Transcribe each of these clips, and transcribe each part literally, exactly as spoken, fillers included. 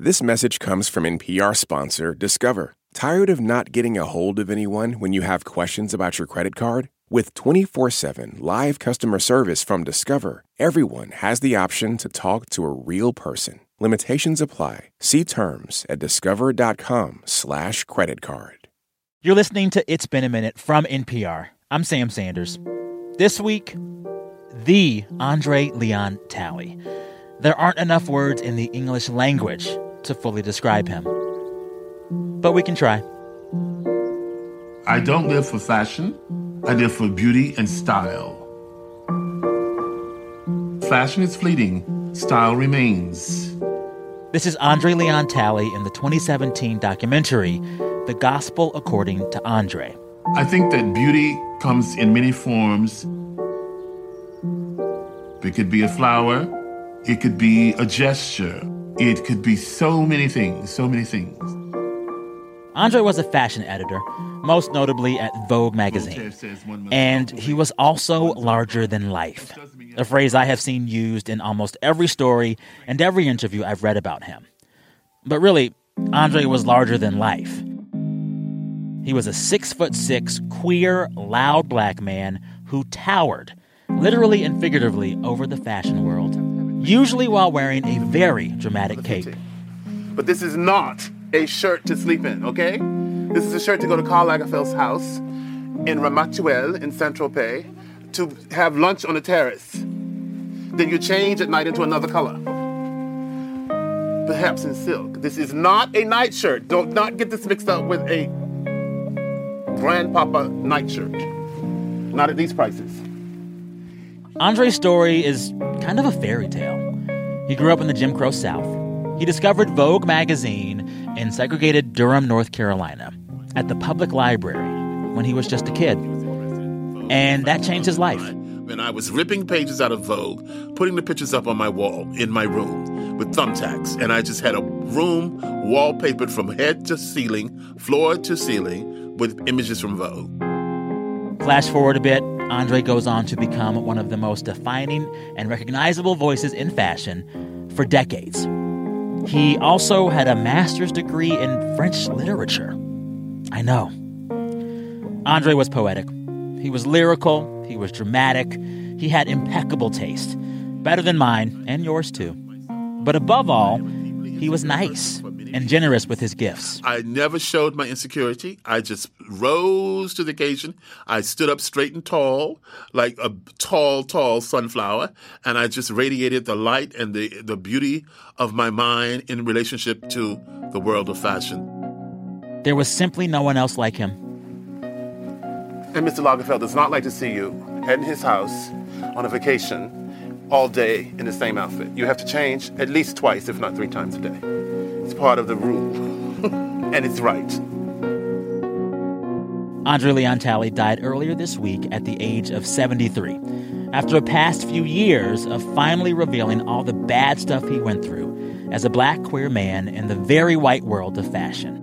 This message comes from N P R sponsor Discover. Tired of not getting a hold of anyone when you have questions about your credit card? With twenty-four seven live customer service from Discover, everyone has the option to talk to a real person. Limitations apply. See terms at discover.com slash credit card. You're listening to It's Been a Minute from N P R. I'm Sam Sanders. This week, the Andre Leon Talley. There aren't enough words in the English language to fully describe him. But we can try. I don't live for fashion. I live for beauty and style. Fashion is fleeting. Style remains. This is Andre Leon Talley in the twenty seventeen documentary, The Gospel According to Andre. I think that beauty comes in many forms. It could be a flower. It could be a gesture. It could be so many things, so many things. Andre was a fashion editor, most notably at Vogue magazine. And he was also larger than life, a phrase I have seen used in almost every story and every interview I've read about him. But really, Andre was larger than life. He was a six foot six, queer, loud black man who towered, literally and figuratively, over the fashion world, usually while wearing a very dramatic cape. But this is not a shirt to sleep in, okay? This is a shirt to go to Karl Lagerfeld's house in Ramatuelle in Saint-Tropez to have lunch on the terrace. Then you change at night into another color. Perhaps in silk. This is not a nightshirt. Don't not get this mixed up with a grandpapa nightshirt. Not at these prices. Andre's story is kind of a fairy tale. He grew up in the Jim Crow South. He discovered Vogue magazine in segregated Durham, North Carolina, at the public library when he was just a kid. And that changed his life. And I was ripping pages out of Vogue, putting the pictures up on my wall in my room with thumbtacks. And I just had a room wallpapered from head to ceiling, floor to ceiling, with images from Vogue. Flash forward a bit, Andre goes on to become one of the most defining and recognizable voices in fashion for decades. He also had a master's degree in French literature. I know. Andre was poetic. He was lyrical. He was dramatic. He had impeccable taste. Better than mine, and yours too. But above all, he was nice and generous with his gifts. I never showed my insecurity. I just rose to the occasion. I stood up straight and tall, like a tall, tall sunflower, and I just radiated the light and the, the beauty of my mind in relationship to the world of fashion. There was simply no one else like him. And Mister Lagerfeld does not like to see you at his house on a vacation all day in the same outfit. You have to change at least twice, if not three times a day. It's part of the rule, and it's right. Andre Leon Talley died earlier this week at the age of seventy-three, after a past few years of finally revealing all the bad stuff he went through as a black queer man in the very white world of fashion.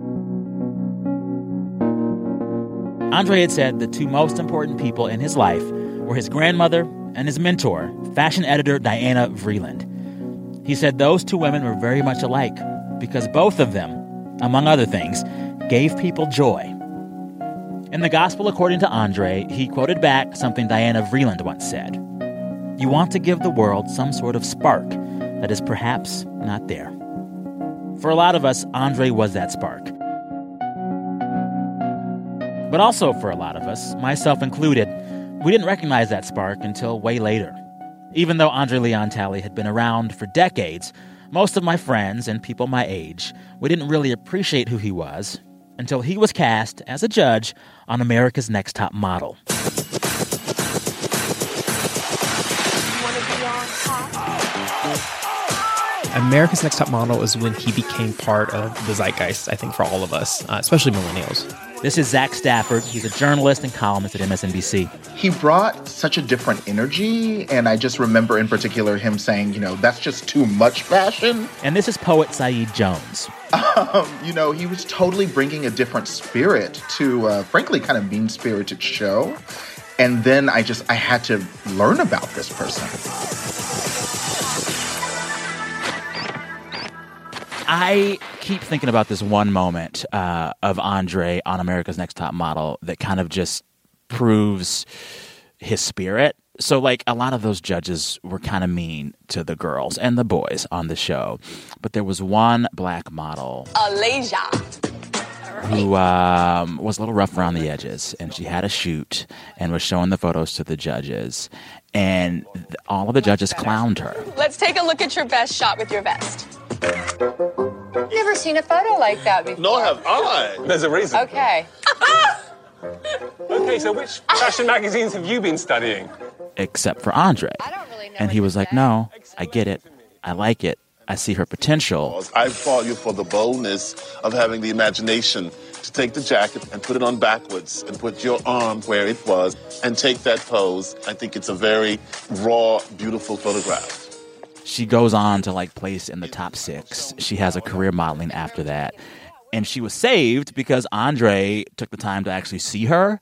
Andre had said the two most important people in his life were his grandmother and his mentor, fashion editor Diana Vreeland. He said those two women were very much alike because both of them, among other things, gave people joy. In The Gospel According to Andre, he quoted back something Diana Vreeland once said. You want to give the world some sort of spark that is perhaps not there. For a lot of us, Andre was that spark. But also for a lot of us, myself included, we didn't recognize that spark until way later. Even though Andre Leon Talley had been around for decades, most of my friends and people my age, we didn't really appreciate who he was until he was cast as a judge on America's Next Top Model. America's Next Top Model is when he became part of the zeitgeist, I think, for all of us, uh, especially millennials. This is Zach Stafford. He's a journalist and columnist at M S N B C. He brought such a different energy, and I just remember in particular him saying, you know, that's just too much fashion. And this is poet Saeed Jones. Um, you know, he was totally bringing a different spirit to, uh, frankly, kind of mean-spirited show. And then I just, I had to learn about this person. I keep thinking about this one moment uh, of Andre on America's Next Top Model that kind of just proves his spirit. So, like, a lot of those judges were kind of mean to the girls and the boys on the show. But there was one black model, Alasia, who um, was a little rough around the edges. And she had a shoot and was showing the photos to the judges. And th- all of the judges clowned her. let's take a look at your best shot with your vest. Never seen a photo like that before. Nor have I. There's a reason. Okay. Okay, so which fashion magazines have you been studying? Except for Andre. I don't really know And what he to was like, say. no, I get it. I like it. I see her potential. I applaud you for the boldness of having the imagination to take the jacket and put it on backwards and put your arm where it was and take that pose. I think it's a very raw, beautiful photograph. She goes on to, like, place in the top six. She has a career modeling after that. And she was saved because Andre took the time to actually see her.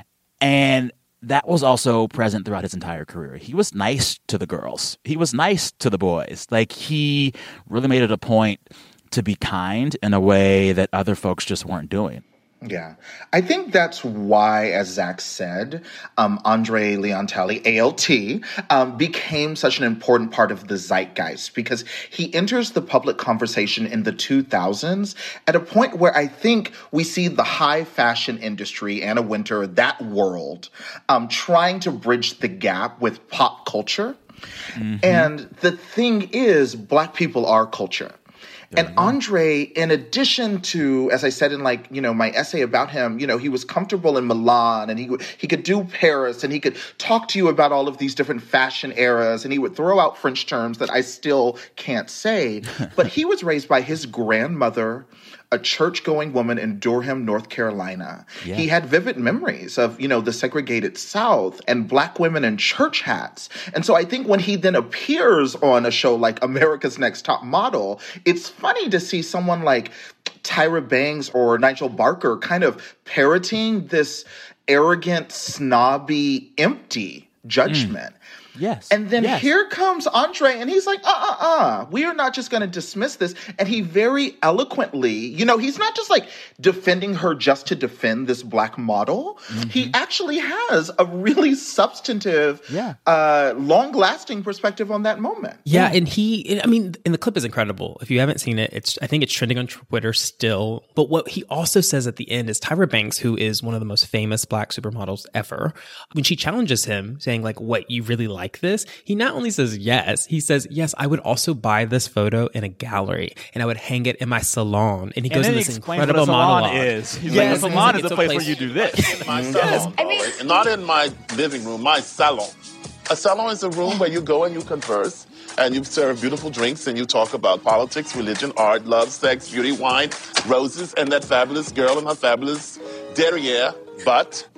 And that was also present throughout his entire career. He was nice to the girls. He was nice to the boys. Like, he really made it a point to be kind in a way that other folks just weren't doing. Yeah. I think that's why, as Zach said, um, Andre Leonteli, A L T, um, became such an important part of the zeitgeist because he enters the public conversation in the two thousands at a point where I think we see the high fashion industry, Anna Wintour, that world, um, trying to bridge the gap with pop culture. Mm-hmm. And the thing is, Black people are culture. And Andre, in addition to, as I said in, like, you know, my essay about him, you know, he was comfortable in Milan and he he could do Paris and he could talk to you about all of these different fashion eras and he would throw out French terms that I still can't say. But he was raised by his grandmother, a church-going woman in Durham, North Carolina. Yeah. He had vivid memories of, you know, the segregated South and Black women in church hats. And so I think when he then appears on a show like America's Next Top Model, it's funny to see someone like Tyra Banks or Nigel Barker kind of parroting this arrogant, snobby, empty judgment. Mm. Yes. And then yes. here comes Andre, and he's like, uh-uh-uh, we are not just going to dismiss this. And he very eloquently, you know, he's not just like defending her just to defend this Black model. Mm-hmm. He actually has a really substantive, yeah. uh, long-lasting perspective on that moment. Yeah, and he, I mean, and the clip is incredible. If you haven't seen it, it's I think it's trending on Twitter still. But what he also says at the end is Tyra Banks, who is one of the most famous Black supermodels ever, when she challenges him, saying like, what, you really like this? He not only says yes, he says, yes, I would also buy this photo in a gallery and I would hang it in my salon. And he goes into this incredible monologue. Is. He's yes, like, the salon like, is the place, place where you do this. In my salon, I mean, not in my living room, my salon. A salon is a room where you go and you converse and you serve beautiful drinks and you talk about politics, religion, art, love, sex, beauty, wine, roses, and that fabulous girl and her fabulous derriere butt.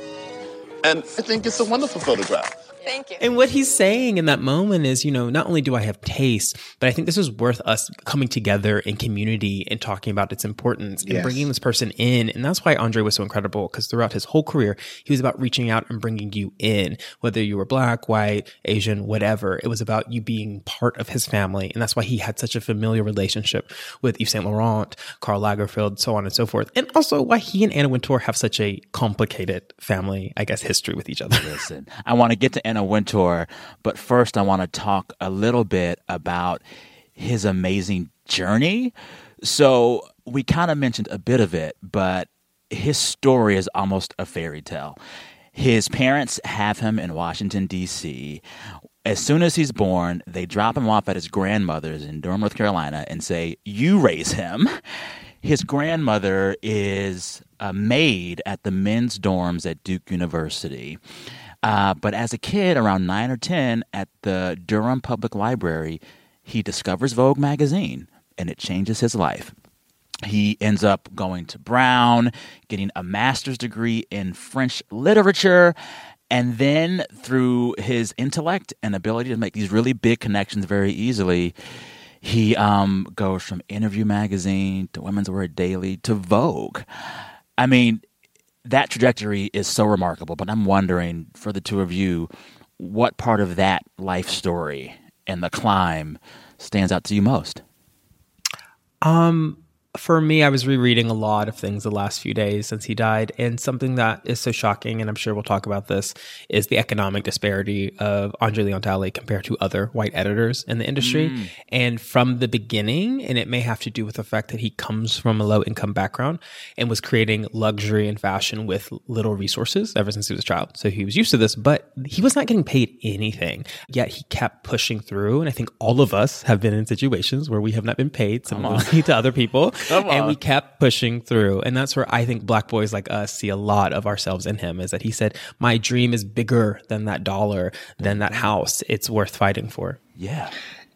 And I think it's a wonderful photograph. Thank you. And what he's saying in that moment is, you know, not only do I have taste, but I think this is worth us coming together in community and talking about its importance and yes. bringing this person in. And that's why Andre was so incredible, because throughout his whole career, he was about reaching out and bringing you in, whether you were Black, white, Asian, whatever. It was about you being part of his family. And that's why he had such a familiar relationship with Yves Saint Laurent, Karl Lagerfeld, so on and so forth. And also why he and Anna Wintour have such a complicated family, I guess, history with each other. Listen, I want to get to Anna Wintour, but first I want to talk a little bit about his amazing journey. So we kind of mentioned a bit of it, but his story is almost a fairy tale. His parents have him in Washington, D C As soon as he's born, they drop him off at his grandmother's in Durham, North Carolina, and say, you raise him. His grandmother is a maid at the men's dorms at Duke University. Uh, but as a kid, around nine or ten, at the Durham Public Library, he discovers Vogue magazine, and it changes his life. He ends up going to Brown, getting a master's degree in French literature, and then through his intellect and ability to make these really big connections very easily, he um, goes from Interview magazine to Women's Wear Daily to Vogue. I mean, that trajectory is so remarkable, but I'm wondering, for the two of you, what part of that life story and the climb stands out to you most? Um, for me, I was rereading a lot of things the last few days since he died. And something that is so shocking, and I'm sure we'll talk about this, is the economic disparity of Andre Leon Talley compared to other white editors in the industry. Mm. And from the beginning, and it may have to do with the fact that he comes from a low income background and was creating luxury and fashion with little resources ever since he was a child. So he was used to this, but he was not getting paid anything. Yet he kept pushing through. And I think all of us have been in situations where we have not been paid similarly to other people. And we kept pushing through. And that's where I think Black boys like us see a lot of ourselves in him, is that he said, my dream is bigger than that dollar, than that house. It's worth fighting for. Yeah.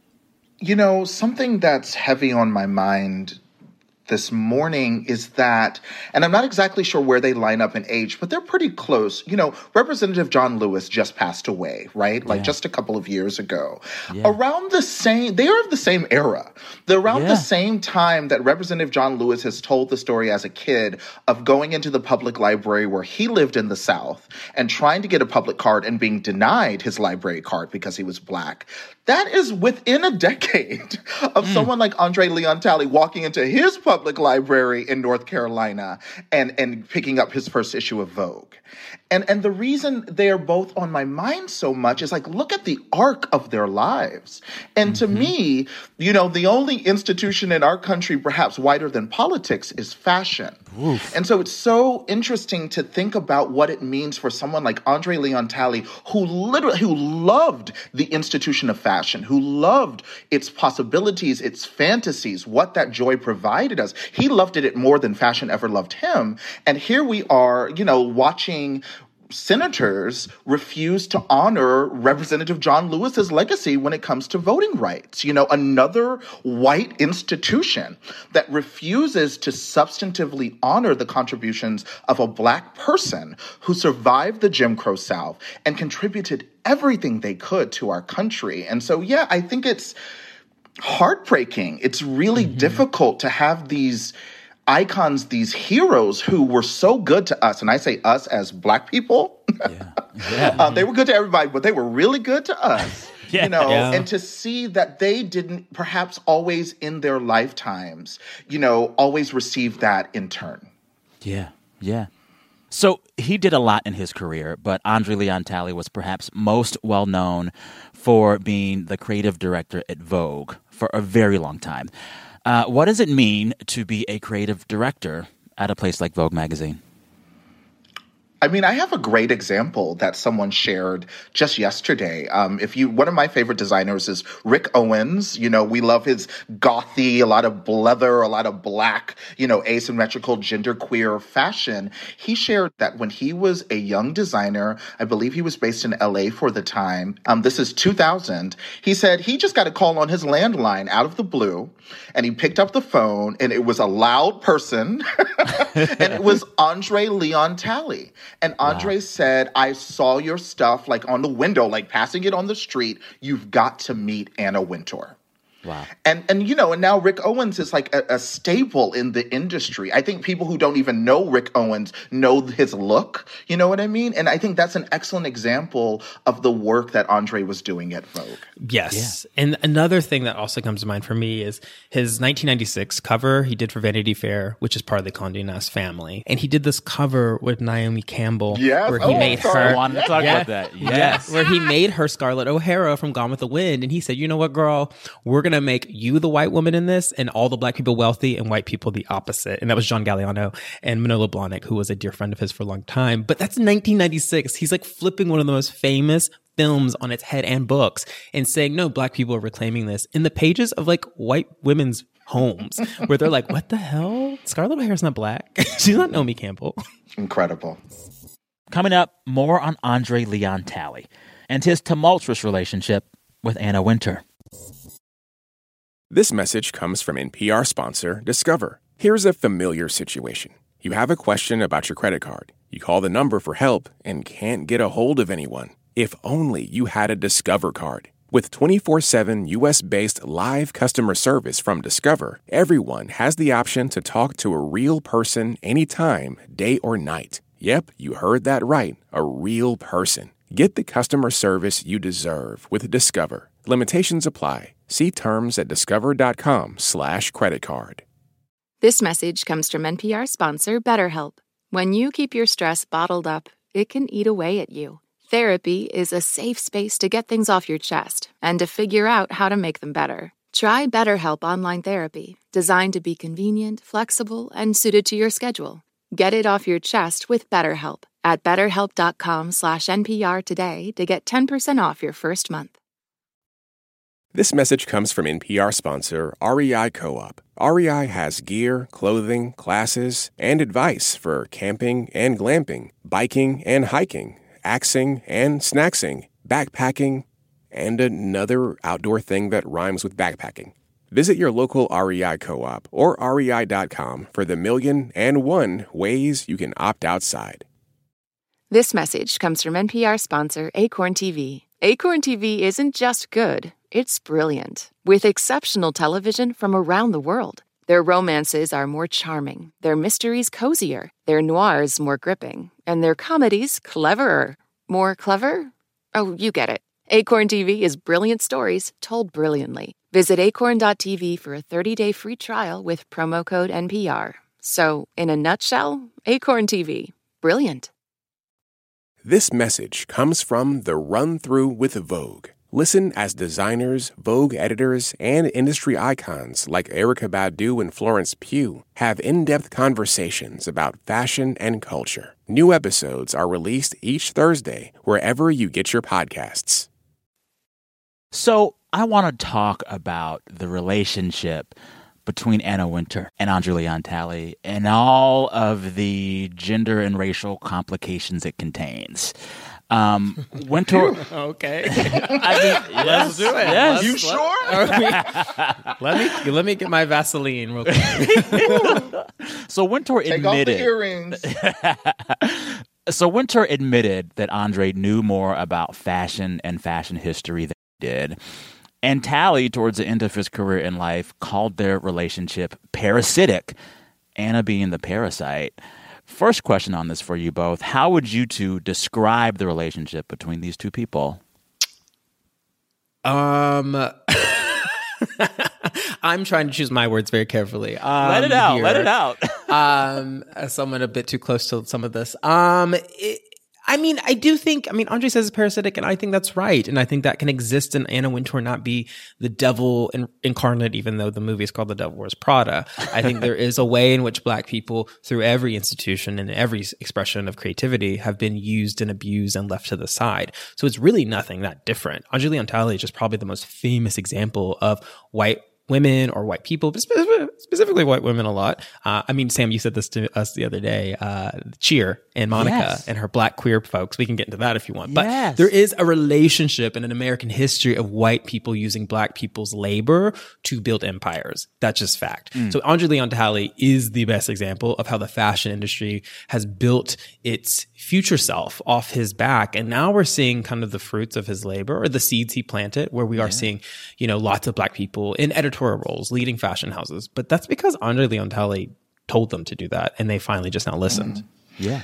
You know, something that's heavy on my mind this morning is that, and I'm not exactly sure where they line up in age, but they're pretty close. You know, Representative John Lewis just passed away, right? Like yeah. just a couple of years ago. Yeah. Around the same, they are of the same era. They're around yeah. the same time that Representative John Lewis has told the story as a kid of going into the public library where he lived in the South and trying to get a public card and being denied his library card because he was Black. That is within a decade of mm. someone like Andre Leon Talley walking into his public library in North Carolina and, and picking up his first issue of Vogue. And and the reason they are both on my mind so much is like, look at the arc of their lives. And mm-hmm. to me, you know, the only institution in our country perhaps wider than politics is fashion. Oof. And so it's so interesting to think about what it means for someone like Andre Leon Talley, who literally, who loved the institution of fashion, who loved its possibilities, its fantasies, what that joy provided us. He loved it more than fashion ever loved him. And here we are, you know, watching senators refuse to honor Representative John Lewis's legacy when it comes to voting rights. You know, another white institution that refuses to substantively honor the contributions of a Black person who survived the Jim Crow South and contributed everything they could to our country. And so, yeah, I think it's heartbreaking. It's really mm-hmm. difficult to have these icons, these heroes who were so good to us, and I say us as Black people. Yeah. Yeah. uh, they were good to everybody, but they were really good to us. yeah. You know, yeah. and to see that they didn't perhaps always in their lifetimes, you know, always receive that in turn. Yeah, yeah. So he did a lot in his career, but Andre Leon Talley was perhaps most well known for being the creative director at Vogue for a very long time. Uh, what does it mean to be a creative director at a place like Vogue magazine? I mean, I have a great example that someone shared just yesterday. Um, if you, one of my favorite designers is Rick Owens. You know, we love his gothy, a lot of leather, a lot of black, you know, asymmetrical, genderqueer fashion. He shared that when he was a young designer, I believe he was based in L A for the time. Um, this is two thousand. He said he just got a call on his landline out of the blue, and he picked up the phone, and it was a loud person, and it was Andre Leon Talley. And Andre wow. said, I saw your stuff like on the window, like passing it on the street. You've got to meet Anna Wintour. Wow. And, and you know, and now Rick Owens is like a, a staple in the industry. I think people who don't even know Rick Owens know his look. You know what I mean? And I think that's an excellent example of the work that Andre was doing at Vogue. Yes. Yeah. And another thing that also comes to mind for me is his nineteen ninety-six cover he did for Vanity Fair, which is part of the Condé Nast family. And he did this cover with Naomi Campbell. Yes. Where he oh, made sorry. her. I wanted to talk yeah, about that. Yes. yes. Where he made her Scarlett O'Hara from Gone with the Wind. And he said, you know what, girl? We're going to make you the white woman in this and all the Black people wealthy and white people the opposite. And that was John Galliano and Manolo Blahnik, who was a dear friend of his for a long time. But that's nineteen ninety-six. He's like flipping one of the most famous films on its head and books and saying, no, Black people are reclaiming this in the pages of like white women's homes where they're like, what the hell? Scarlett O'Hara's not Black. She's not Naomi Campbell. Incredible. Coming up, more on Andre Leon Talley and his tumultuous relationship with Anna Wintour. This message comes from N P R sponsor Discover. Here's a familiar situation. You have a question about your credit card. You call the number for help and can't get a hold of anyone. If only you had a Discover card. With twenty-four seven U S-based live customer service from Discover, everyone has the option to talk to a real person anytime, day or night. Yep, you heard that right, a real person. Get the customer service you deserve with Discover. Limitations apply. See terms at discover.com slash credit card. This message comes from N P R sponsor BetterHelp. When you keep your stress bottled up, it can eat away at you. Therapy is a safe space to get things off your chest and to figure out how to make them better. Try BetterHelp Online Therapy, designed to be convenient, flexible, and suited to your schedule. Get it off your chest with BetterHelp at betterhelp.com slash NPR today to get ten percent off your first month. This message comes from N P R sponsor R E I Co-op. R E I has gear, clothing, classes, and advice for camping and glamping, biking and hiking, axing and snacksing, backpacking, and another outdoor thing that rhymes with backpacking. Visit your local R E I Co-op or R E I dot com for the million and one ways you can opt outside. This message comes from N P R sponsor Acorn T V. Acorn T V isn't just good, it's brilliant, with exceptional television from around the world. Their romances are more charming, their mysteries cozier, their noirs more gripping, and their comedies cleverer. More clever? Oh, you get it. Acorn T V is brilliant stories told brilliantly. Visit acorn dot t v for a thirty-day free trial with promo code N P R. So, in a nutshell, Acorn T V. Brilliant. This message comes from The Run Through with Vogue. Listen as designers, Vogue editors, and industry icons like Erykah Badu and Florence Pugh have in-depth conversations about fashion and culture. New episodes are released each Thursday wherever you get your podcasts. So I want to talk about the relationship between Anna Wintour and Andre Leon Talley and all of the gender and racial complications it contains. Um, Wintour. Okay. I mean, Let's do it. Yes. Let's, You let- sure? Let me let me get my Vaseline real quick. So Wintour Take off the admitted. earrings. So Wintour admitted that Andre knew more about fashion and fashion history than he did. And Talley, towards the end of his career in life, called their relationship parasitic, Anna being the parasite. First question on this for you both. How would you two describe the relationship between these two people? Um, I'm trying to choose my words very carefully. Um, let it out. here. Let it out. um, as someone a bit too close to some of this. Um, it, I mean, I do think, I mean, Andre says it's parasitic, and I think that's right. And I think that can exist in Anna Wintour not be the devil in, incarnate, even though the movie is called The Devil Wears Prada. I think there is a way in which Black people, through every institution and every expression of creativity, have been used and abused and left to the side. So it's really nothing that different. Andre Leon Talley is just probably the most famous example of white women or white people, specifically white women a lot. Uh, I mean, Sam, you said this to us the other day, uh, Cheer and Monica Yes. and her Black queer folks. We can get into that if you want. But Yes. there is a relationship in an American history of white people using Black people's labor to build empires. That's just fact. Mm. So Andre Leon Talley is the best example of how the fashion industry has built its future self off his back. And now we're seeing kind of the fruits of his labor, or the seeds he planted, where we are seeing, you know, lots of Black people in editorial roles, leading fashion houses. But that's because Andre Leon Talley told them to do that, and they finally just now listened. Yeah.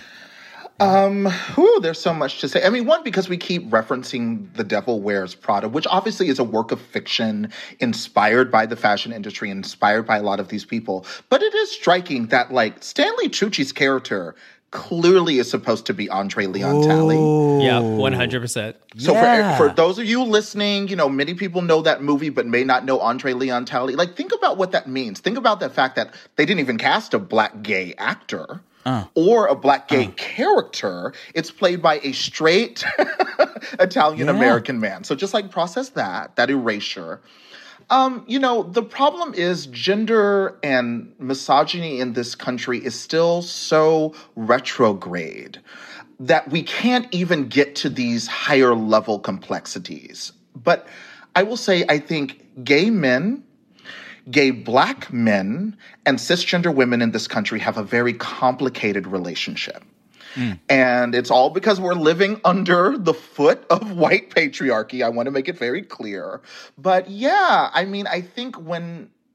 Um, whew, there's so much to say. I mean, one, because we keep referencing The Devil Wears Prada, which obviously is a work of fiction inspired by the fashion industry, inspired by a lot of these people. But it is striking that, like, Stanley Tucci's character clearly is supposed to be Andre Leon Talley. Yeah, one hundred percent. So Yeah. for, for those of you listening, you know, many people know that movie but may not know Andre Leon Talley. Like, think about what that means. Think about the fact that they didn't even cast a Black gay actor. Uh, or a Black gay uh, character. It's played by a straight Italian-American yeah. man. So just like process that, that erasure. Um, you know, the problem is gender and misogyny in this country is still so retrograde that we can't even get to these higher level complexities. But I will say, I think gay men, gay Black men, and cisgender women in this country have a very complicated relationship. Mm. And it's all because we're living under the foot of white patriarchy. I want to make it very clear. But yeah, I mean, I think when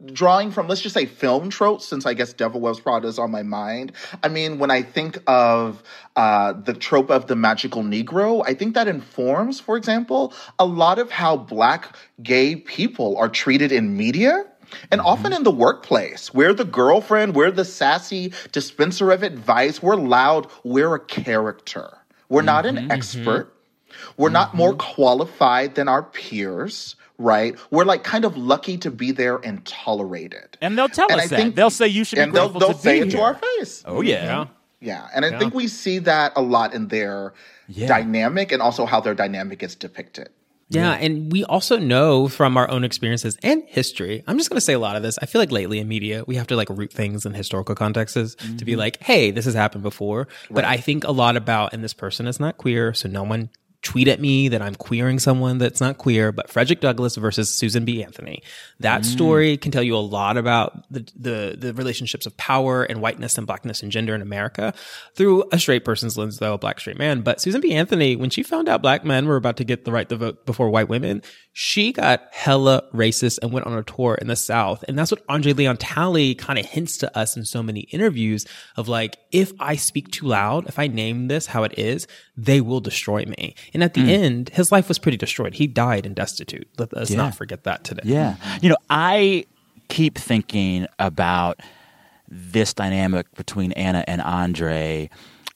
drawing from, let's just say, film tropes, since I guess Devil Wears Prada is on my mind. I mean, when I think of uh, the trope of the magical Negro, I think that informs, for example, a lot of how Black gay people are treated in media. And mm-hmm. often in the workplace. We're the girlfriend, we're the sassy dispenser of advice, we're loud, we're a character. We're mm-hmm. not an expert. Mm-hmm. We're mm-hmm. not more qualified than our peers. Right? We're like kind of lucky to be there and tolerated. And they'll tell and us I that. Think, they'll say you should be and they'll, grateful they'll to say be it here. to our face. Oh, yeah. Yeah. yeah. And I yeah. think we see that a lot in their yeah. dynamic and also how their dynamic is depicted. Yeah, yeah, and we also know from our own experiences and history. I'm just going to say a lot of this. I feel like lately in media, we have to like root things in historical contexts mm-hmm. to be like, hey, this has happened before. Right. But I think a lot about, and this person is not queer, so no one tweet at me that I'm queering someone that's not queer, but Frederick Douglass versus Susan B. Anthony. That mm. story can tell you a lot about the, the the relationships of power and whiteness and blackness and gender in America through a straight person's lens, though, a Black straight man. But Susan B. Anthony, when she found out Black men were about to get the right to vote before white women, she got hella racist and went on a tour in the South. And that's what Andre Leon Talley kind of hints to us in so many interviews of like, if I speak too loud, if I name this how it is, they will destroy me. And at the mm. end, his life was pretty destroyed. He died and destitute. Let us yeah. not forget that today. Yeah. You know, I keep thinking about this dynamic between Anna and Andre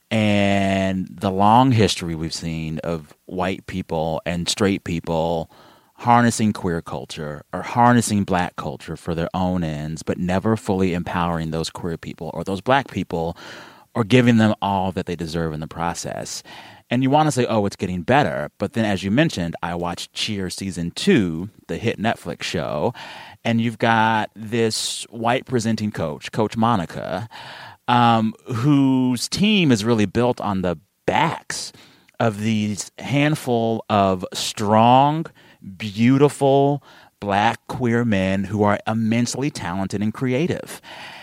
and the long history we've seen of white people and straight people harnessing queer culture or harnessing Black culture for their own ends, but never fully empowering those queer people or those Black people or giving them all that they deserve in the process. And you want to say, oh, it's getting better. But then, as you mentioned, I watched Cheers Season two, the hit Netflix show, and you've got this white presenting coach, Coach Monica, um, whose team is really built on the backs of these handful of strong, beautiful Black queer men who are immensely talented and creative.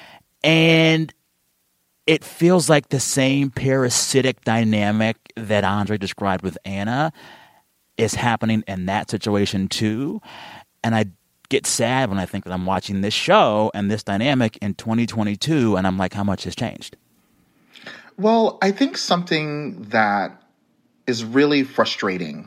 And it feels like the same parasitic dynamic that Andre described with Anna is happening in that situation too. And I get sad when I think that I'm watching this show and this dynamic in twenty twenty-two, and I'm like, how much has changed? Well, I think something that is really frustrating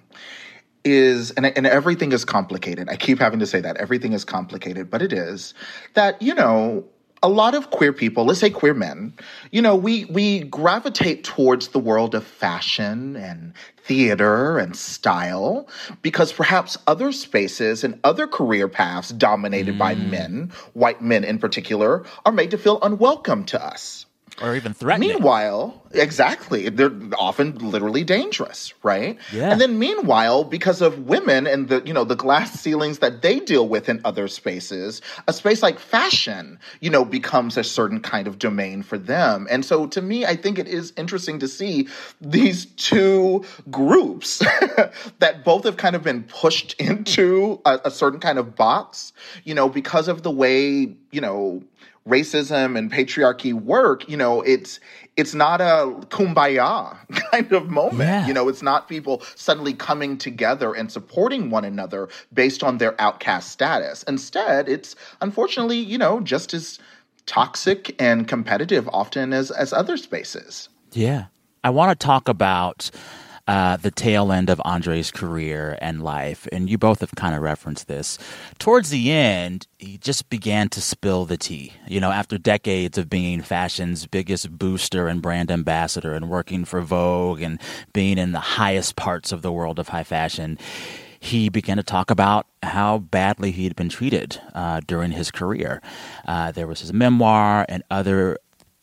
is, and, and everything is complicated. I keep having to say that. Everything is complicated, but it is, that, you know, a lot of queer people, let's say queer men, you know, we we gravitate towards the world of fashion and theater and style because perhaps other spaces and other career paths dominated mm. by men, white men in particular, are made to feel unwelcome to us. Or even threatening. Meanwhile, exactly, they're often literally dangerous, right? Yeah. And then meanwhile, because of women and the, you know, the glass ceilings that they deal with in other spaces, a space like fashion, you know, becomes a certain kind of domain for them. And so to me, I think it is interesting to see these two groups that both have kind of been pushed into a, a certain kind of box, you know, because of the way, you know, racism and patriarchy work, you know, it's it's not a kumbaya kind of moment. Yeah. You know, it's not people suddenly coming together and supporting one another based on their outcast status. Instead, it's unfortunately, you know, just as toxic and competitive often as, as other spaces. Yeah. I want to talk about Uh, the tail end of Andre's career and life, and you both have kind of referenced this. Towards the end, he just began to spill the tea. You know, after decades of being fashion's biggest booster and brand ambassador and working for Vogue and being in the highest parts of the world of high fashion, he began to talk about how badly he had been treated uh, during his career. Uh, there was his memoir and other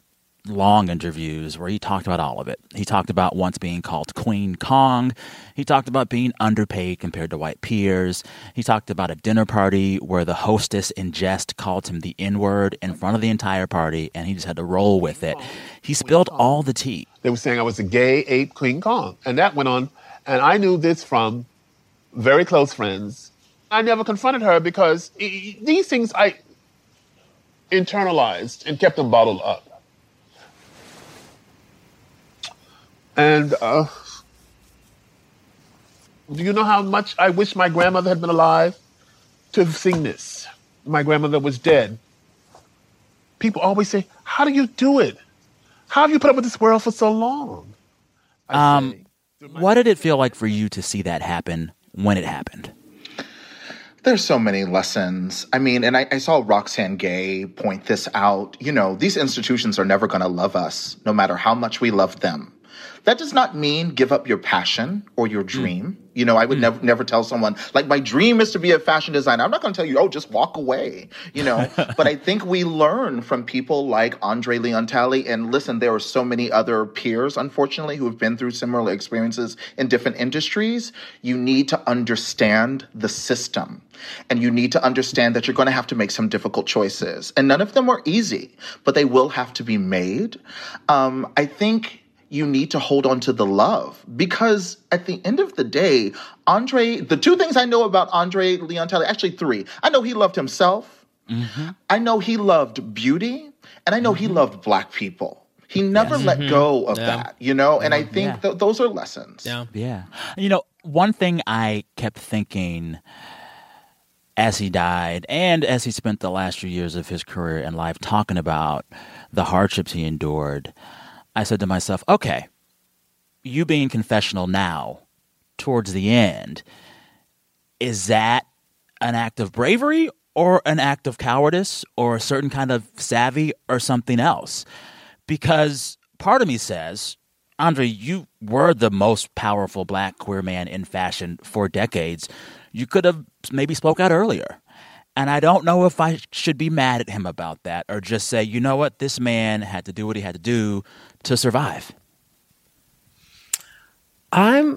long interviews where he talked about all of it. He talked about once being called Queen Kong. He talked about being underpaid compared to white peers. He talked about a dinner party where the hostess in jest called him the N-word in front of the entire party, and he just had to roll with it. He spilled all the tea. They were saying I was a gay ape Queen Kong, and that went on. And I knew this from very close friends. I never confronted her because these things I internalized and kept them bottled up. And uh, do you know how much I wish my grandmother had been alive to have seen this? my grandmother was dead, people always say, how do you do it? How have you put up with this world for so long? I um, say, what did it feel like for you to see that happen when it happened? There's so many lessons. I mean, and I, I saw Roxane Gay point this out. You know, these institutions are never going to love us, no matter how much we love them. That does not mean give up your passion or your dream. Mm. You know, I would mm. never never tell someone, like, my dream is to be a fashion designer. I'm not going to tell you, oh, just walk away, you know. But I think we learn from people like Andre Leon Talley. And listen, there are so many other peers, unfortunately, who have been through similar experiences in different industries. You need to understand the system. And you need to understand that you're going to have to make some difficult choices. And none of them are easy, but they will have to be made. Um, I think you need to hold on to the love, because at the end of the day, Andre, the two things I know about Andre Leon Talley, actually three. I know he loved himself. Mm-hmm. I know he loved beauty. And I know mm-hmm. he loved Black people. He never yes. let mm-hmm. go of yeah. that, you know? And yeah. I think yeah. th- those are lessons. Yeah. Yeah. You know, one thing I kept thinking as he died and as he spent the last few years of his career and life talking about the hardships he endured, I said to myself, okay, you being confessional now, towards the end, is that an act of bravery or an act of cowardice or a certain kind of savvy or something else? Because part of me says, Andre, you were the most powerful Black queer man in fashion for decades. You could have maybe spoke out earlier. And I don't know if I should be mad at him about that or just say, you know what, this man had to do what he had to do to survive. I'm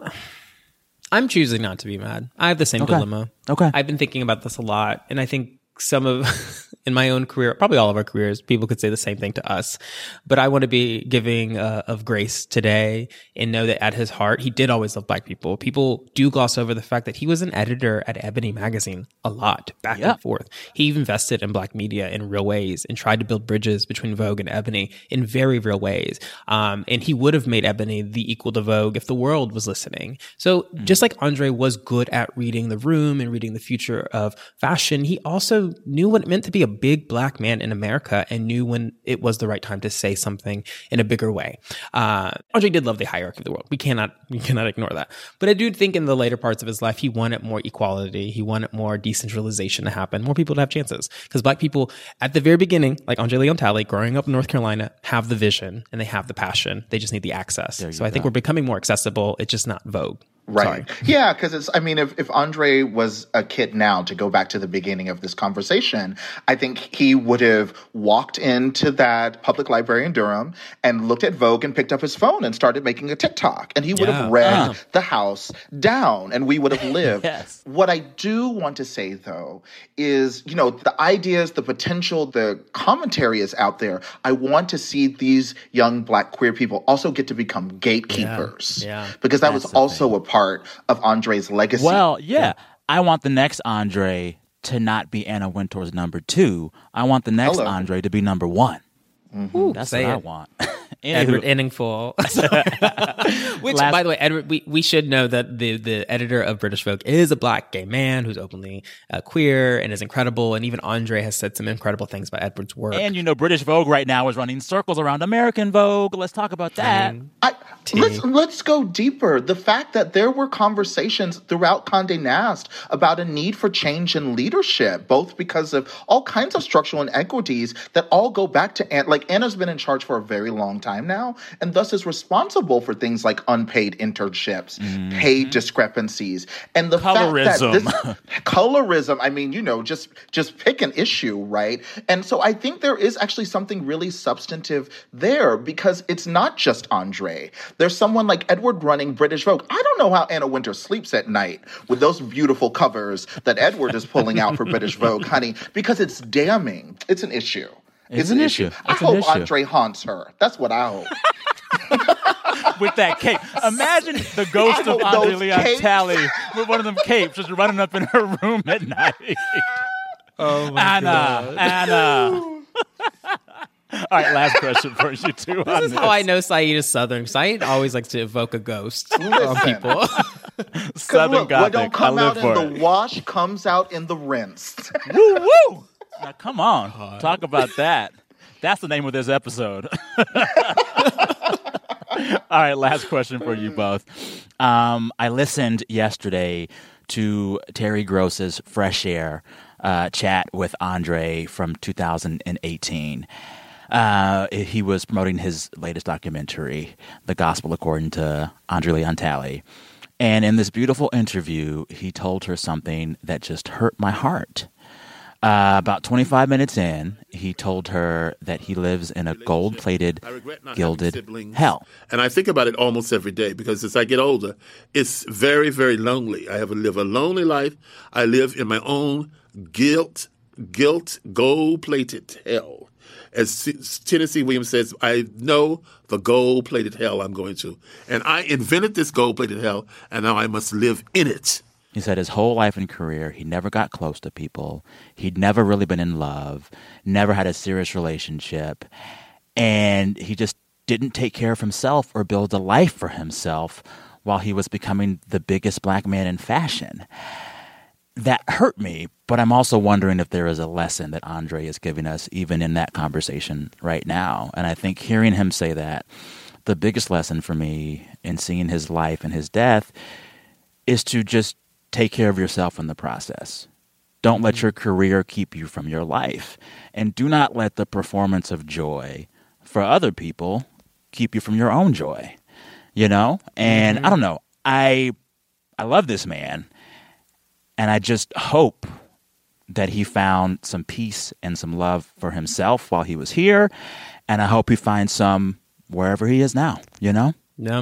I'm choosing not to be mad. I have the same okay. dilemma. Okay. I've been thinking about this a lot, and I think some of in my own career, probably all of our careers, people could say the same thing to us. But I want to be giving uh, of grace today and know that at his heart, he did always love Black people. People do gloss over the fact that he was an editor at Ebony magazine a lot, back yeah. and forth. He invested in Black media in real ways and tried to build bridges between Vogue and Ebony in very real ways. Um, and he would have made Ebony the equal to Vogue if the world was listening. So mm. just like Andre was good at reading the room and reading the future of fashion, he also knew what it meant to be a big Black man in America and knew when it was the right time to say something in a bigger way. Uh, Andre did love the hierarchy of the world. We cannot, we cannot ignore that. But I do think in the later parts of his life, he wanted more equality. He wanted more decentralization to happen, more people to have chances. Because Black people at the very beginning, like Andre Leon Talley, growing up in North Carolina, have the vision and they have the passion. They just need the access. So I go. think we're becoming more accessible. It's just not Vogue. Right. Sorry. Yeah, because it's, I mean, if, if Andre was a kid now, to go back to the beginning of this conversation, I think he would have walked into that public library in Durham and looked at Vogue and picked up his phone and started making a TikTok. And he would yeah. have read uh. the house down and we would have lived. Yes. What I do want to say, though, is, you know, the ideas, the potential, the commentary is out there. I want to see these young Black queer people also get to become gatekeepers. Yeah. yeah. Because that That's was also thing. a part of Andre's legacy. Well, yeah. yeah. I want the next Andre to not be Anna Wintour's number two. I want the next Hello. Andre to be number one. Mm-hmm. Ooh, That's what it. I want. Edward Inningful. Which, Last, by the way, Edward, we, we should know that the, the editor of British Vogue is a Black gay man who's openly uh, queer and is incredible. And even Andre has said some incredible things about Edward's work. And, you know, British Vogue right now is running circles around American Vogue. Let's talk about that. Mm. I, let's, let's go deeper. The fact that there were conversations throughout Condé Nast about a need for change in leadership, both because of all kinds of structural inequities that all go back to Anna. Like, Anna's been in charge for a very long time now, and thus is responsible for things like unpaid internships, mm-hmm. pay discrepancies, and the colorism. fact that this colorism, I mean, you know, just just pick an issue, right? And so I think there is actually something really substantive there, because it's not just Andre. There's someone like Edward running British Vogue. I don't know how Anna Wintour sleeps at night with those beautiful covers that Edward is pulling out for British Vogue, honey, because it's damning. It's an issue. It's, it's an, an issue. issue. I it's hope issue. Andre haunts her. That's what I hope. With that cape. Imagine the ghost of Andre Leon Talley with one of them capes just running up in her room at night. Oh, my Anna, God. Anna. All right, last question for you two. This is this. how I know Saeed is Southern. Saeed always likes to evoke a ghost on people. Southern look, Gothic. What don't come I live out for in it. the wash comes out in the rinse. Woo, woo. Now, come on. Hot. Talk about that. That's the name of this episode. All right, last question for you both. Um, I listened yesterday to Terry Gross's Fresh Air uh, chat with Andre from two thousand eighteen. Uh, he was promoting his latest documentary, The Gospel According to Andre Leon Talley. And in this beautiful interview, he told her something that just hurt my heart. Uh, about twenty-five minutes in, he told her that he lives in a gold-plated, gilded hell. And I think about it almost every day because as I get older, it's very, very lonely. I have to live a lonely life. I live in my own guilt, guilt, gold-plated hell. As Tennessee Williams says, I know the gold-plated hell I'm going to. And I invented this gold-plated hell, and now I must live in it. He said his whole life and career, he never got close to people. He'd never really been in love, never had a serious relationship. And he just didn't take care of himself or build a life for himself while he was becoming the biggest black man in fashion. That hurt me, but I'm also wondering if there is a lesson that Andre is giving us even in that conversation right now. And I think hearing him say that, the biggest lesson for me in seeing his life and his death is to just take care of yourself in the process. Don't let your career keep you from your life. And do not let the performance of joy for other people keep you from your own joy. You know? And mm-hmm. I don't know. I I love this man. And I just hope that he found some peace and some love for himself while he was here. And I hope he finds some wherever he is now, you know? Yeah.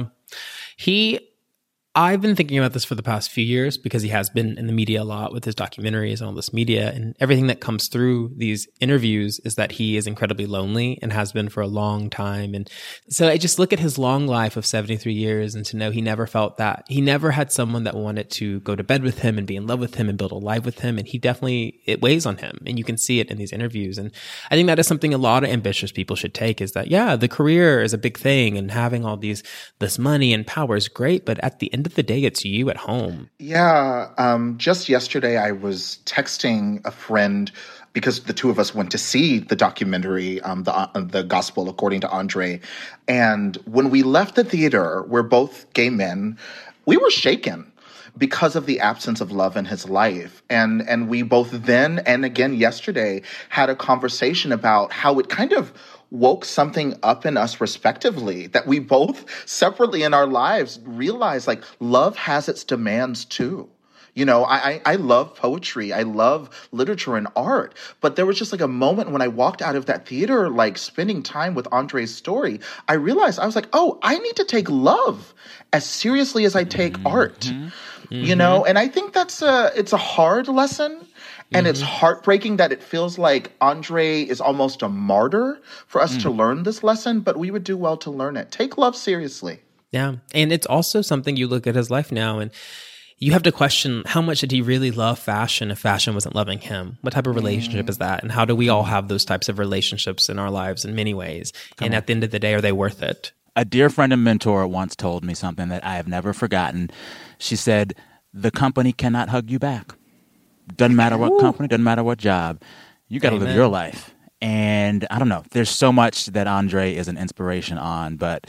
He... I've been thinking about this for the past few years because he has been in the media a lot with his documentaries and all this media, and everything that comes through these interviews is that he is incredibly lonely and has been for a long time. And so I just look at his long life of seventy-three years and to know he never felt that. He never had someone that wanted to go to bed with him and be in love with him and build a life with him. And he definitely, it weighs on him. And you can see it in these interviews. And I think that is something a lot of ambitious people should take, is that, yeah, the career is a big thing and having all these, this money and power is great. But at the end of the day, it's you at home. Yeah. Um, just yesterday, I was texting a friend because the two of us went to see the documentary, um, the uh, the Gospel According to Andre. And when we left the theater, we're both gay men, we were shaken because of the absence of love in his life. And and we both then and again yesterday had a conversation about how it kind of woke something up in us respectively, that we both separately in our lives realized, like, love has its demands too. You know, I, I love poetry. I love literature and art. But there was just like a moment when I walked out of that theater, like spending time with Andre's story, I realized, I was like, oh, I need to take love as seriously as I take mm-hmm. art, mm-hmm. you know? And I think that's a, it's a hard lesson. And mm-hmm. it's heartbreaking that it feels like Andre is almost a martyr for us mm. to learn this lesson, but we would do well to learn it. Take love seriously. Yeah. And it's also something you look at his life now and you have to question, how much did he really love fashion if fashion wasn't loving him? What type of relationship mm. is that? And how do we all have those types of relationships in our lives in many ways? Come and on. At the end of the day, are they worth it? A dear friend and mentor once told me something that I have never forgotten. She said, the company cannot hug you back. Doesn't matter what company, doesn't matter what job. You got to live your life. And I don't know. There's so much that Andre is an inspiration on, but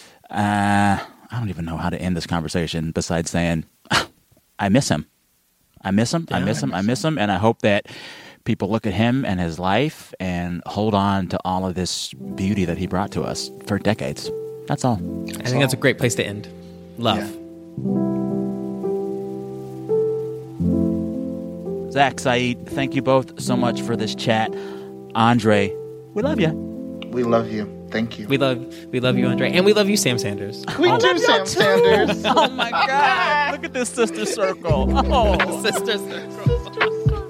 uh, I don't even know how to end this conversation besides saying, I miss him. I miss him. Yeah, I miss him. I miss him. And I hope that people look at him and his life and hold on to all of this beauty that he brought to us for decades. That's all. I think that's a great place to end. Love. Yeah. Zach, Saeed, thank you both so much for this chat. Andre, we love you. We love you. Thank you. We love we love you, Andre. And we love you, Sam Sanders. We oh, do, Sam too. Sanders. Oh, my God. Look at this sister circle. Oh, sister circle.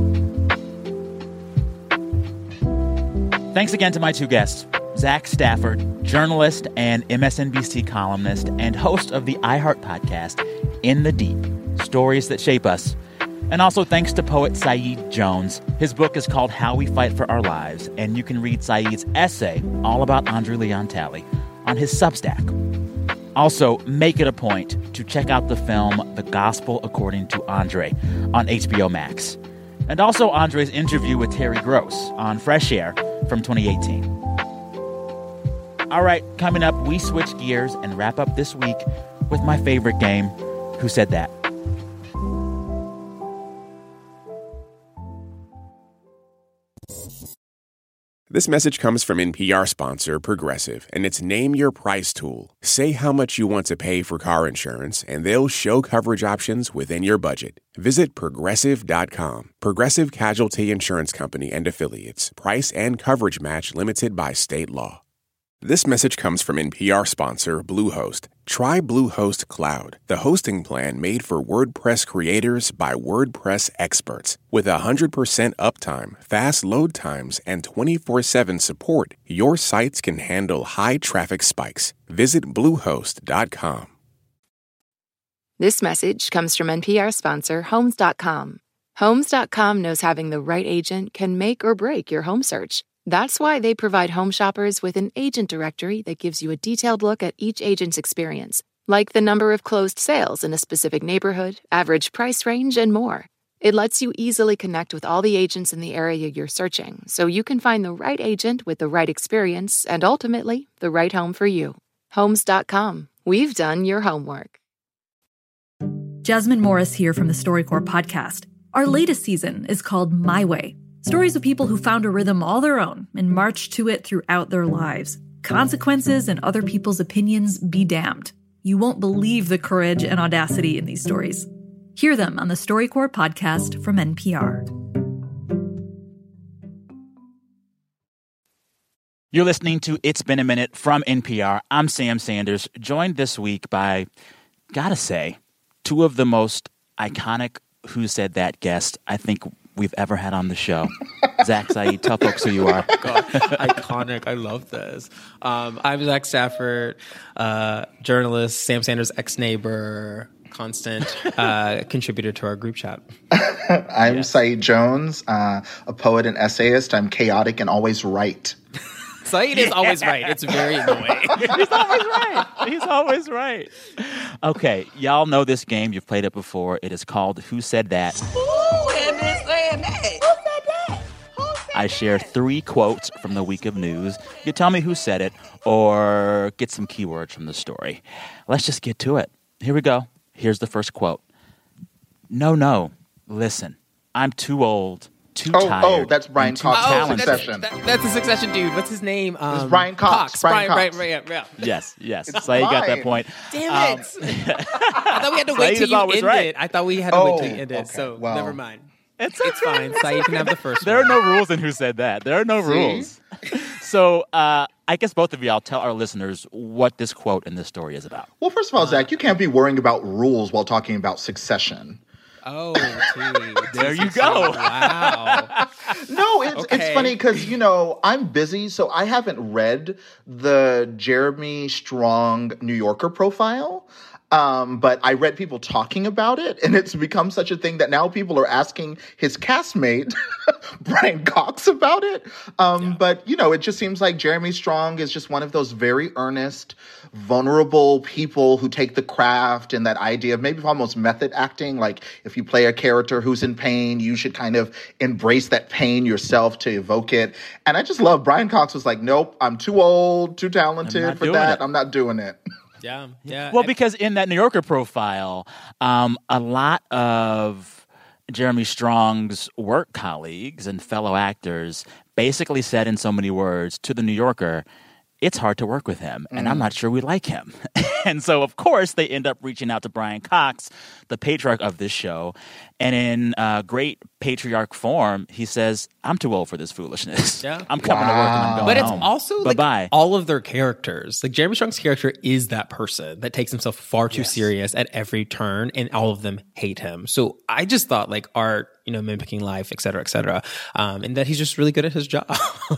Thanks again to my two guests, Zach Stafford, journalist and M S N B C columnist and host of the iHeart podcast, In the Deep, Stories That Shape Us. And also thanks to poet Saeed Jones. His book is called How We Fight for Our Lives, and you can read Saeed's essay all about Andre Leon Talley on his Substack. Also, make it a point to check out the film The Gospel According to Andre on H B O Max. And also Andre's interview with Terry Gross on Fresh Air from twenty eighteen. All right, coming up, we switch gears and wrap up this week with my favorite game, Who Said That? This message comes from N P R sponsor Progressive, and it's Name Your Price tool. Say how much you want to pay for car insurance, and they'll show coverage options within your budget. Visit Progressive dot com. Progressive Casualty Insurance Company and Affiliates. Price and coverage match limited by state law. This message comes from N P R sponsor Bluehost. Try Bluehost Cloud, the hosting plan made for WordPress creators by WordPress experts. With one hundred percent uptime, fast load times, and twenty-four seven support, your sites can handle high traffic spikes. Visit Bluehost dot com. This message comes from N P R sponsor Homes dot com. Homes dot com knows having the right agent can make or break your home search. That's why they provide home shoppers with an agent directory that gives you a detailed look at each agent's experience, like the number of closed sales in a specific neighborhood, average price range, and more. It lets you easily connect with all the agents in the area you're searching, so you can find the right agent with the right experience and ultimately the right home for you. Homes dot com. We've done your homework. Jasmine Morris here from the StoryCorps podcast. Our latest season is called My Way. Stories of people who found a rhythm all their own and marched to it throughout their lives. Consequences and other people's opinions be damned. You won't believe the courage and audacity in these stories. Hear them on the StoryCorps podcast from N P R. You're listening to It's Been a Minute from N P R. I'm Sam Sanders, joined this week by, gotta say, two of the most iconic Who Said That guests I think we've ever had on the show. Zach Saeed, tell folks who you are. God, iconic. I love this. Um, I'm Zach Stafford, uh, journalist, Sam Sanders' ex-neighbor, constant uh, contributor to our group chat. I'm yes. Saeed Jones, uh, a poet and essayist. I'm chaotic and always right. Saeed is always right. It's very annoying. He's always right. He's always right. Okay, y'all know this game. You've played it before. It is called Who Said That? Who am I saying that? Who said that? Who said I share three quotes from the week of news. You tell me who said it or get some keywords from the story. Let's just get to it. Here we go. Here's the first quote. No, no. Listen, I'm too old. Too oh, tired. oh, that's Brian Cox. Oh, Succession. That's, that, that's a Succession dude. What's his name? Um, it's Brian Cox. Cox. Brian, Brian, Cox. right, right, yeah, yeah. Yes, yes. It's So you got that fine. point. Damn Um, it. I thought we had to wait Saeed till is you always end right. it. I thought we had to Oh, wait till you end it. okay. So Well. never mind. It's, It's fine. Saeed can have the first There are one. no rules in Who Said That. There are no See? rules. So uh, I guess both of y'all tell our listeners what this quote in this story is about. Well, first of all, Zach, you can't be worrying about rules while talking about Succession. Oh, gee. There you go. Wow. No, it's Okay. it's funny because, you know, I'm busy, so I haven't read the Jeremy Strong New Yorker profile. Um, but I read people talking about it, and it's become such a thing that now people are asking his castmate, Brian Cox, about it. Um, yeah. But, you know, it just seems like Jeremy Strong is just one of those very earnest, vulnerable people who take the craft and that idea of maybe almost method acting. Like if you play a character who's in pain, you should kind of embrace that pain yourself to evoke it. And I just love Brian Cox was like, nope, I'm too old, too talented for that. It. I'm not doing it. Yeah, yeah. Well, because in that New Yorker profile, um, a lot of Jeremy Strong's work colleagues and fellow actors basically said in so many words to the New Yorker, it's hard to work with him, and mm. I'm not sure we like him. And so, of course, they end up reaching out to Brian Cox, the patriarch of this show. And in uh, great patriarch form, he says, I'm too old for this foolishness. Yeah. I'm coming wow. to work and I'm going But it's home. also Bye-bye. like all of their characters. Like Jeremy Strong's character is that person that takes himself far too yes. serious at every turn, and all of them hate him. So I just thought like art, you know, mimicking life, et cetera, et cetera. Um, and that he's just really good at his job.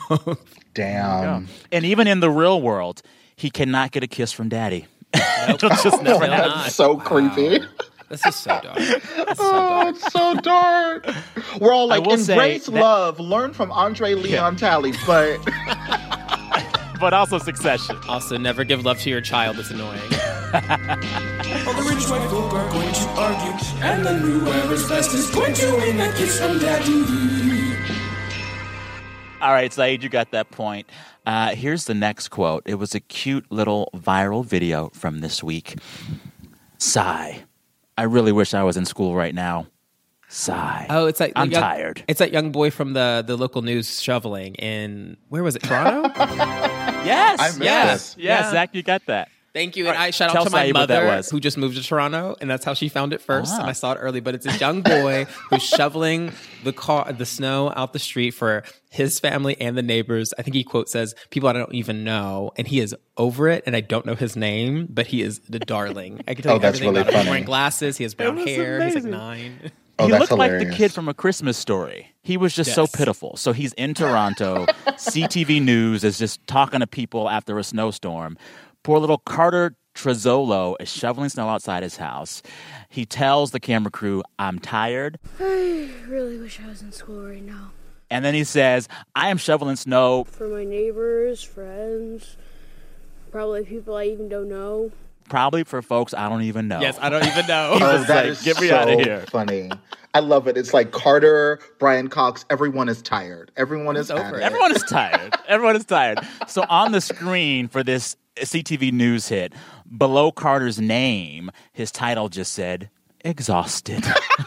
Damn. And even in the real world, he cannot get a kiss from daddy. Nope. just never oh, that's so wow. creepy. This is so dark. This is so oh, dark. It's so dark. We're all like, embrace that, love, learn from Andre Leon yeah. Talley, but... but also Succession. Also, never give love to your child. It's annoying. All the rich white folk are going to argue, and then whoever's best is going to win that kiss from daddy. All right, Saeed, you got that point. Uh, here's the next quote. It was a cute little viral video from this week. Sigh. I really wish I was in school right now. Sigh. Oh, it's like I'm young, tired. It's that young boy from the, the local news shoveling in, where was it, Toronto? Yes. I missed yes. this. Yes, Yeah. Zach, you got that. Thank you. And I shout Tell out to my Saeed what that mother was. who just moved to Toronto, and that's how she found it first. Ah. And I saw it early, but it's a young boy who's shoveling the car, the snow out the street for his family and the neighbors. I think he quote says, people I don't even know, and he is over it, and I don't know his name, but he is the darling. I can tell Oh, you that's everything really about him. He's funny. wearing glasses, he has brown was hair, he's like amazing. nine. Oh, he that's looked like the hilarious. kid from A Christmas Story. He was just so Yes. pitiful. So he's in Toronto. C T V News is just talking to people after a snowstorm. Poor little Carter Trezzolo is shoveling snow outside his house. He tells the camera crew, I'm tired. I really wish I was in school right now. And then he says, I am shoveling snow. For my neighbors, friends, probably people I even don't know. Probably for folks I don't even know. Yes, I don't even know. Oh, was that like, is "Get me so outta here." funny. I love it. It's like Carter, Brian Cox, everyone is tired. Everyone is over at it. it. Everyone is tired. Everyone is tired. So on the screen for this C T V News hit, below Carter's name, his title just said, Exhausted.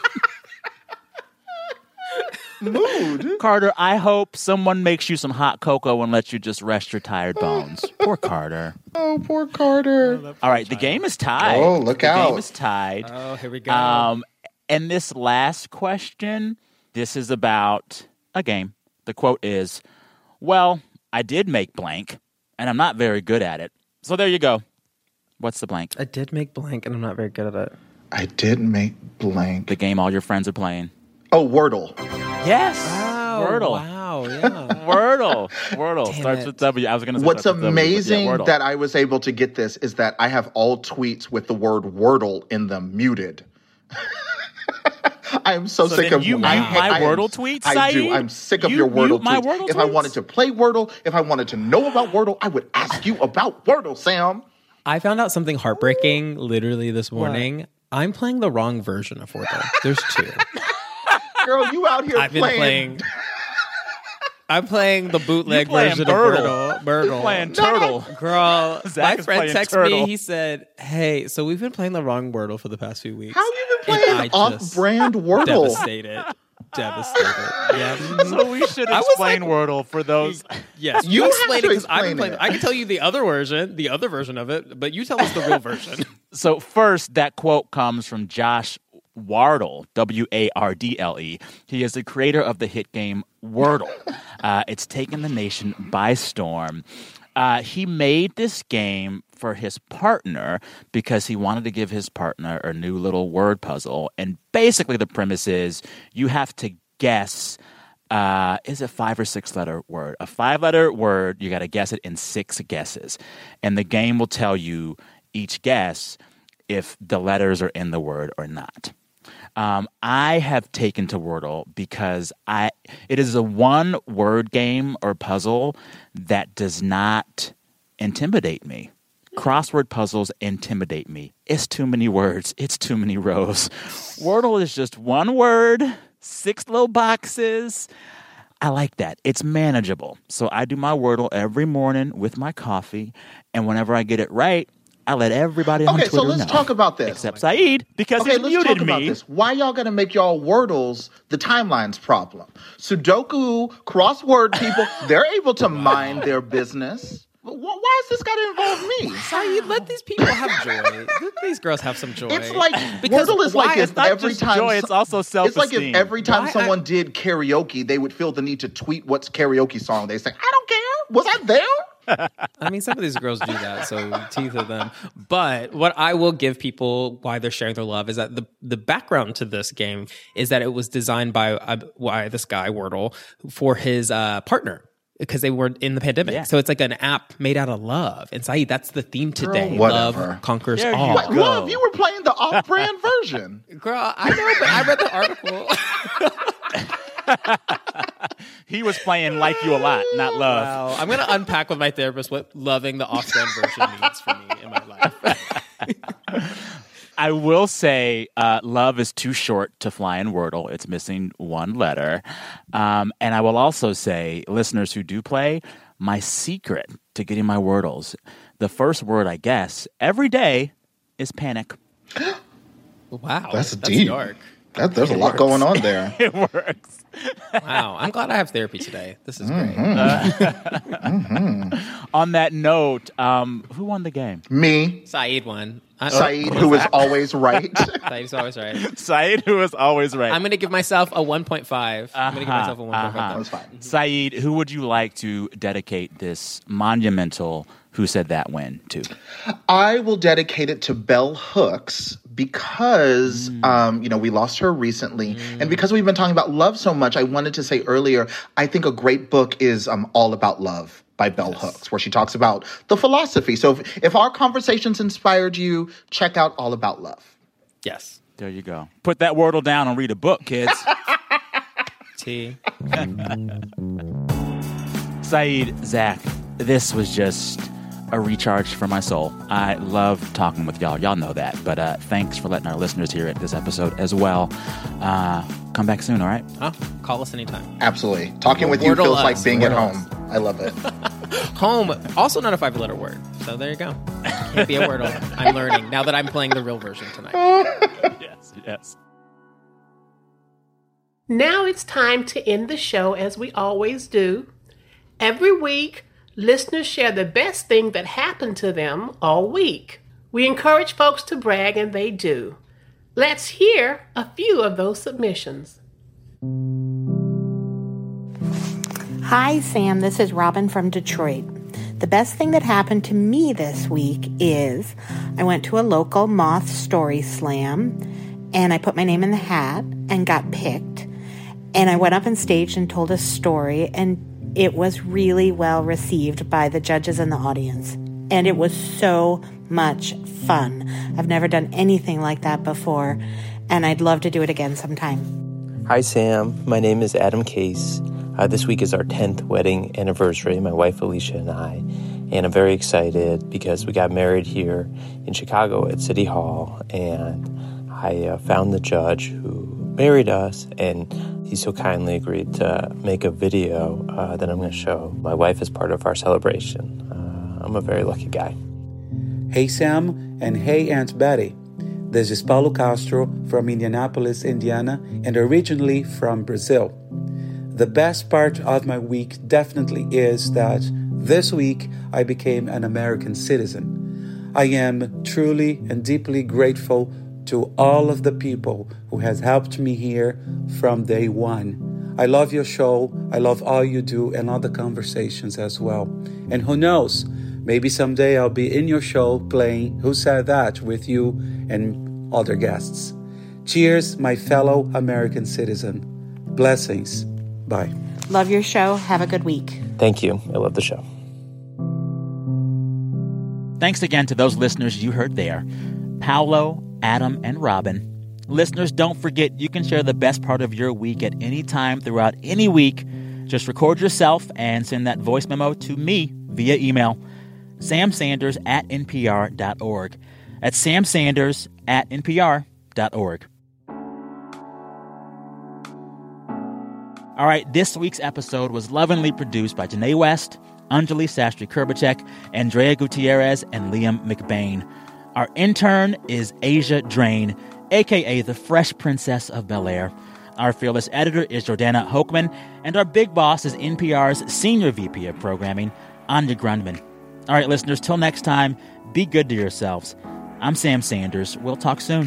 Mood. Carter, I hope someone makes you some hot cocoa and lets you just rest your tired bones. Poor Carter. Oh, poor Carter. All right, the game is tied. Oh, look the out. game is tied. Oh, here we go. Um, and this last question, this is about a game. The quote is, well, I did make blank, and I'm not very good at it. So there you go. What's the blank? I did make blank, and I'm not very good at it. I did make blank. The game all your friends are playing. Oh, Wordle. Yes. Wow, Wordle. Wow, yeah. Wordle. Wordle. Damn Starts it. with W. I was going to say What's starts with W, but amazing yeah, Wordle. that I was able to get this is that I have all tweets with the word Wordle in them muted. I am so, So sick then of you I mute ha- my I am- Wordle tweets, I do. Saeed? I'm sick of You your Wordle mute my tweets. Wordle If I tweets? wanted to play Wordle, if I wanted to know about Wordle, I would ask you about Wordle, Sam. I found out something heartbreaking literally this morning. I'm playing the wrong version of Wordle. There's two. Girl, you out here I've been playing. playing. I'm playing the bootleg You playing version Birdle. of Wordle. Birdle. You're playing Turtle. Girl, Zach my is friend playing texted Turtle. me. He said, "Hey, so we've been playing the wrong Wordle for the past few weeks." How have you been And playing I just off-brand Wordle? Devastated. Devastated. Yeah. So we should I was explain like- Wordle for those. Yes, You you have explain to it because I've been explain playing. it. I can tell you the other version, the other version of it, but you tell us the real version. So first, that quote comes from Josh Wardle, W A R D L E. He is the creator of the hit game Wordle. Uh, it's taken the nation by storm. Uh, he made this game for his partner because he wanted to give his partner a new little word puzzle. And basically the premise is you have to guess, uh, is a five or six letter word. A five-letter word, you got to guess it in six guesses. And the game will tell you each guess if the letters are in the word or not. Um, I have taken to Wordle because I it is a one-word game or puzzle that does not intimidate me. Crossword puzzles intimidate me. It's too many words. It's too many rows. Wordle is just one word, six little boxes. I like that. It's manageable. So I do my Wordle every morning with my coffee, and whenever I get it right, I let everybody on Okay, Twitter so let's know. talk about this. Except Saeed, because Okay, he let's muted talk me. about this. Why y'all gonna make y'all Wordles the timelines problem? Sudoku, crossword people, they're able to mind their business. Wh- Why is this gotta involve me? Saeed, let these people have joy. Let these girls have some joy. It's like Because Wordle is why- like it's if not every just time joy, it's also It's like self-esteem. if every time Why I- someone did karaoke, they would feel the need to tweet what's karaoke song. They say, "I don't care. Was I there?" I mean, some of these girls do that, so teeth of them. But what I will give people why they're sharing their love is that the the background to this game is that it was designed by uh, why this guy Wordle for his uh, partner because they were in the pandemic. Yeah. So it's like an app made out of love. And Saeed, that's the theme today. whatever. Love conquers There you all. What, go. love, you were playing the off-brand version. Girl, I know, but I read the article. He was playing Like You a Lot, not Love. Wow. I'm going to unpack with my therapist what loving the off-brand version means for me in my life. I will say uh, love is too short to fly in Wordle. It's missing one letter. Um, and I will also say, listeners who do play, my secret to getting my Wordles, the first word I guess every day is panic. Wow. That's, that's deep. dark. That, there's It a lot works. going on there. It works. Wow. I'm glad I have therapy today. This is great. Mm-hmm. Uh, mm-hmm. On that note, um, who won the game? Me. Saeed won. I, Saeed, who is always right. Saeed's always right. Saeed, who is always right. I'm going to give myself a one point five. Uh-huh, I'm going to give myself a one point five. Uh-huh. That's fine. Mm-hmm. Saeed, who would you like to dedicate this monumental Who Said That win to? I will dedicate it to Bell Hooks because, mm. um, you know, we lost her recently. Mm. And because we've been talking about love so much, I wanted to say earlier, I think a great book is um, All About Love by Bell yes. Hooks, where she talks about the philosophy. So if, if our conversations inspired you, check out All About Love. Yes. There you go. Put that Wordle down and read a book, kids. T. Saeed, Zach, this was just a recharge for my soul. I love talking with y'all. Y'all know that. But uh, thanks for letting our listeners hear it this episode as well. Uh, come back soon, all right? Huh? Call us anytime. Absolutely. Talking with you feels like being at home. I love it. Home, also not a five-letter word. So there you go. Can't be a word. I'm learning now that I'm playing the real version tonight. Yes, yes. Now it's time to end the show as we always do. Every week, listeners share the best thing that happened to them all week. We encourage folks to brag, and they do. Let's hear a few of those submissions. Hi, Sam. This is Robin from Detroit. The best thing that happened to me this week is I went to a local Moth Story Slam, and I put my name in the hat and got picked. And I went up on stage and told a story, and it was really well received by the judges and the audience. And it was so much fun. I've never done anything like that before, and I'd love to do it again sometime. Hi, Sam. My name is Adam Case. Uh, this week is our tenth wedding anniversary, my wife Alicia and I. And I'm very excited because we got married here in Chicago at City Hall. And I uh, found the judge who married us, and he so kindly agreed to make a video uh, that I'm going to show my wife as part of our celebration. Uh, I'm a very lucky guy. Hey, Sam, and hey, Aunt Betty. This is Paulo Castro from Indianapolis, Indiana, and originally from Brazil. The best part of my week definitely is that this week I became an American citizen. I am truly and deeply grateful to all of the people who has helped me here from day one. I love your show. I love all you do and all the conversations as well. And who knows, maybe someday I'll be in your show playing Who Said That with you and other guests. Cheers, my fellow American citizen. Blessings. Bye. Love your show. Have a good week. Thank you. I love the show. Thanks again to those listeners you heard there. Paolo, Adam, and Robin. Listeners, don't forget you can share the best part of your week at any time throughout any week. Just record yourself and send that voice memo to me via email. samsanders at npr.org. That's samsanders at npr.org. All right, this week's episode was lovingly produced by Janae West, Anjali Sastry-Kurbacek, Andrea Gutierrez, and Liam McBain. Our intern is Asia Drain, a k a the Fresh Princess of Bel-Air. Our fearless editor is Jordana Hochman, and our big boss is N P R's Senior V P of Programming, Anya Grundman. All right, listeners, till next time, be good to yourselves. I'm Sam Sanders. We'll talk soon.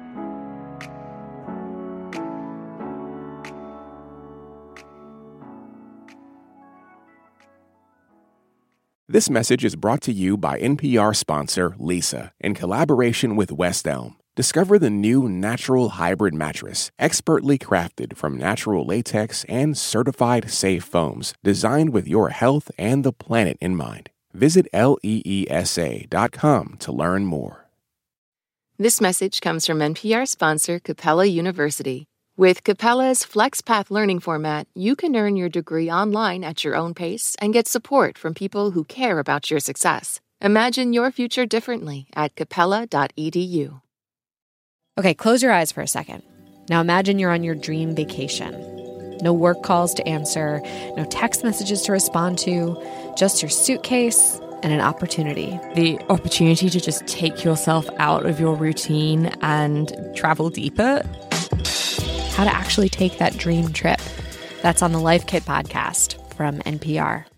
This message is brought to you by N P R sponsor Leesa in collaboration with West Elm. Discover the new Natural Hybrid Mattress, expertly crafted from natural latex and certified safe foams, designed with your health and the planet in mind. Visit leesa dot com to learn more. This message comes from N P R sponsor Capella University. With Capella's FlexPath learning format, you can earn your degree online at your own pace and get support from people who care about your success. Imagine your future differently at capella dot e d u. Okay, close your eyes for a second. Now imagine you're on your dream vacation. No work calls to answer, no text messages to respond to, just your suitcase and an opportunity. The opportunity to just take yourself out of your routine and travel deeper. How to actually take that dream trip. That's on the Life Kit podcast from N P R.